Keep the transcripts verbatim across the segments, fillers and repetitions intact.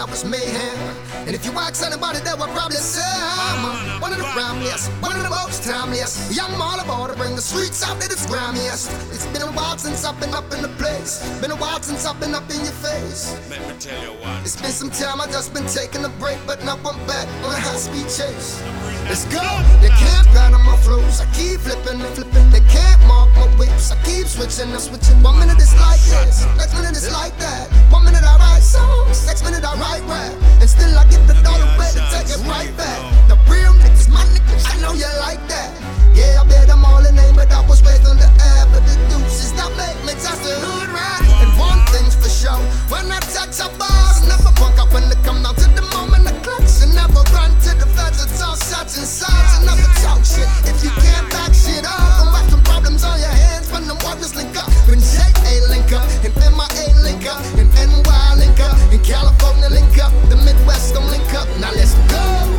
I was mayhem. And if you ask anybody, they would probably say I'm uh, one of the rhymiest, one of the most timeless. Yeah, I'm all about to bring the streets out to the grimiest. It's been a while since I've been up in the place. Been a while since I've been up in your face. Let me tell you what. It's been some time, I just been taking a break, but now I'm back on a high-speed chase. Let's go. They can't pattern my flows. I keep flipping and flipping. They can't mark my whips. I keep switching and switching. One minute it's like this, next minute it's like that. One minute I write songs, next minute I write rap, and still I get the dollar ready to take it right back. The real niggas, my niggas, I know you like that. Yeah, I bet I'm all in name, but I was raised on the air. But the deuces that make me just the hood right. And one thing's for sure, when I touch a bars, never punk up when they come out to the moment of clutch. And never run to the feds, it's all shots and sides. And never talk shit if you can't back shit up. Come back some problems on your hands when the warriors link up. When J A link up, and M I A link up, and N Y link up, and California link up, the Midwest gon' link up. Now let's go.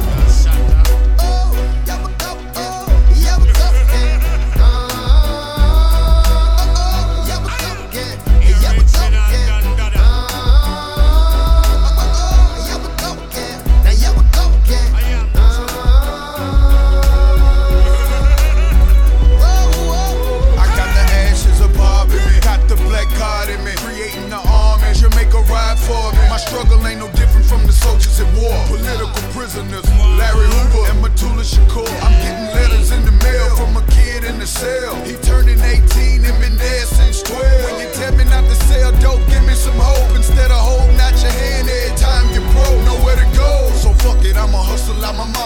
My struggle ain't no different from the soldiers at war. Political prisoners, Larry Hoover and Matula Shakur. I'm getting letters in the mail from a kid in the cell. He turning eighteen and been there since twelve. When you tell me not to sell dope, give me some hope. Instead of holding out your hand every time you broke, nowhere to go. So fuck it, I'ma hustle out my mouth.